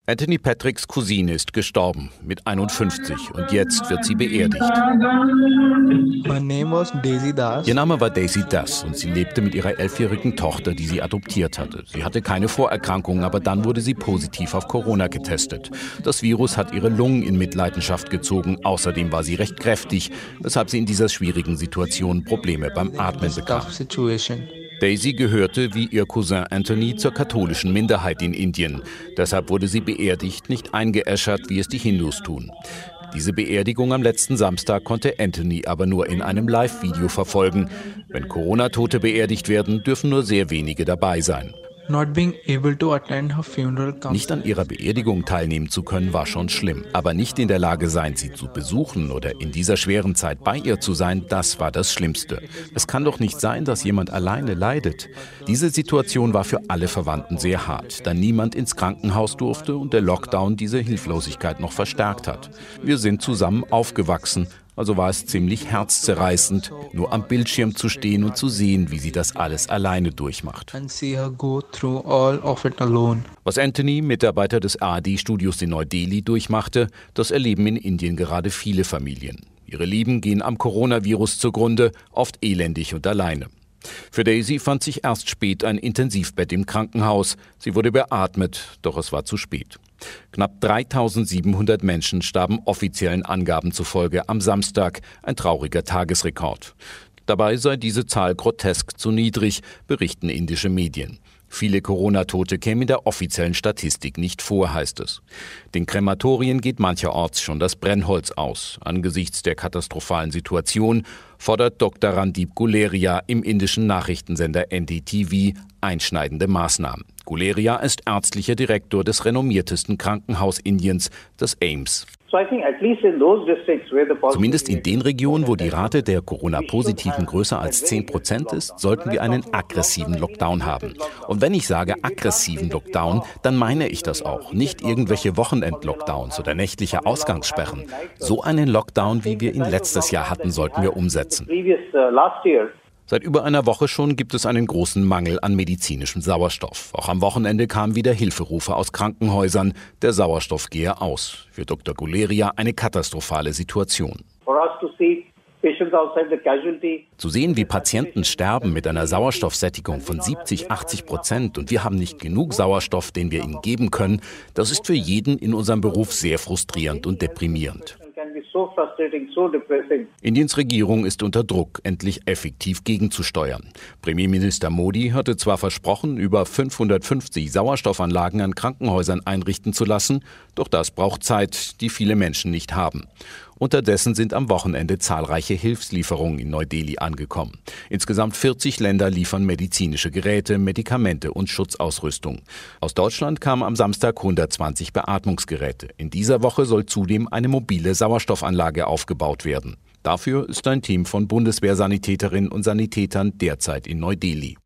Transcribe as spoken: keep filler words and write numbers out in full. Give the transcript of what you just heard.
Anthony Patricks Cousine ist gestorben, mit einundfünfzig, und jetzt wird sie beerdigt. My name was Daisy Das. Ihr Name war Daisy Das und sie lebte mit ihrer elfjährigen Tochter, die sie adoptiert hatte. Sie hatte keine Vorerkrankungen, aber dann wurde sie positiv auf Corona getestet. Das Virus hat ihre Lungen in Mitleidenschaft gezogen. Außerdem war sie recht kräftig, weshalb sie in dieser schwierigen Situation Probleme beim Atmen bekam. Daisy gehörte, wie ihr Cousin Anthony, zur katholischen Minderheit in Indien. Deshalb wurde sie beerdigt, nicht eingeäschert, wie es die Hindus tun. Diese Beerdigung am letzten Samstag konnte Anthony aber nur in einem Live-Video verfolgen. Wenn Corona-Tote beerdigt werden, dürfen nur sehr wenige dabei sein. Not being able to attend her funeral. Nicht an ihrer Beerdigung teilnehmen zu können, war schon schlimm. Aber nicht in der Lage sein, sie zu besuchen oder in dieser schweren Zeit bei ihr zu sein, das war das Schlimmste. Es kann doch nicht sein, dass jemand alleine leidet. Diese Situation war für alle Verwandten sehr hart, da niemand ins Krankenhaus durfte und der Lockdown diese Hilflosigkeit noch verstärkt hat. Wir sind zusammen aufgewachsen. Also war es ziemlich herzzerreißend, nur am Bildschirm zu stehen und zu sehen, wie sie das alles alleine durchmacht. Was Anthony, Mitarbeiter des A R D-Studios in Neu-Delhi, durchmachte, das erleben in Indien gerade viele Familien. Ihre Lieben gehen am Coronavirus zugrunde, oft elendig und alleine. Für Daisy fand sich erst spät ein Intensivbett im Krankenhaus. Sie wurde beatmet, doch es war zu spät. Knapp dreitausendsiebenhundert Menschen starben offiziellen Angaben zufolge am Samstag, ein trauriger Tagesrekord. Dabei sei diese Zahl grotesk zu niedrig, berichten indische Medien. Viele Corona-Tote kämen in der offiziellen Statistik nicht vor, heißt es. Den Krematorien geht mancherorts schon das Brennholz aus. Angesichts der katastrophalen Situation fordert Doktor Randeep Guleria im indischen Nachrichtensender N D T V einschneidende Maßnahmen. Guleria ist ärztlicher Direktor des renommiertesten Krankenhaus Indiens, des A I M S. Zumindest in den Regionen, wo die Rate der Corona-Positiven größer als zehn Prozent ist, sollten wir einen aggressiven Lockdown haben. Und wenn ich sage aggressiven Lockdown, dann meine ich das auch. Nicht irgendwelche Wochenend-Lockdowns oder nächtliche Ausgangssperren. So einen Lockdown, wie wir ihn letztes Jahr hatten, sollten wir umsetzen. Seit über einer Woche schon gibt es einen großen Mangel an medizinischem Sauerstoff. Auch am Wochenende kamen wieder Hilferufe aus Krankenhäusern. Der Sauerstoff gehe aus. Für Doktor Guleria eine katastrophale Situation. Zu sehen, wie Patienten sterben mit einer Sauerstoffsättigung von siebzig, achtzig Prozent und wir haben nicht genug Sauerstoff, den wir ihnen geben können, das ist für jeden in unserem Beruf sehr frustrierend und deprimierend. Indiens Regierung ist unter Druck, endlich effektiv gegenzusteuern. Premierminister Modi hatte zwar versprochen, über fünfhundertfünfzig Sauerstoffanlagen an Krankenhäusern einrichten zu lassen, doch das braucht Zeit, die viele Menschen nicht haben. Unterdessen sind am Wochenende zahlreiche Hilfslieferungen in Neu-Delhi angekommen. Insgesamt vierzig Länder liefern medizinische Geräte, Medikamente und Schutzausrüstung. Aus Deutschland kamen am Samstag hundertzwanzig Beatmungsgeräte. In dieser Woche soll zudem eine mobile Sauerstoffanlage aufgebaut werden. Dafür ist ein Team von Bundeswehrsanitäterinnen und Sanitätern derzeit in Neu-Delhi.